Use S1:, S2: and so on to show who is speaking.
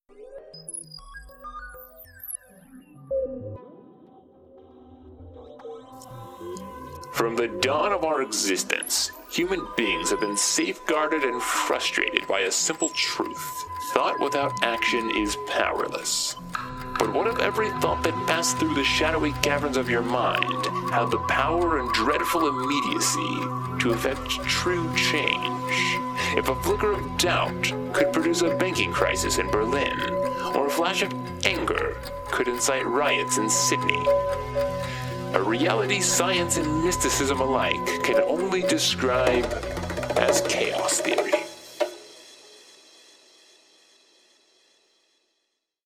S1: From the dawn of our existence, human beings have been safeguarded and frustrated by a simple truth. Thought without action is powerless. But what if every thought that passed through the shadowy caverns of your mind had the power and dreadful immediacy to effect true change? If a flicker of doubt could produce a banking crisis in Berlin, or a flash of anger could incite riots in Sydney, a reality science and mysticism alike can only describe as chaos theory.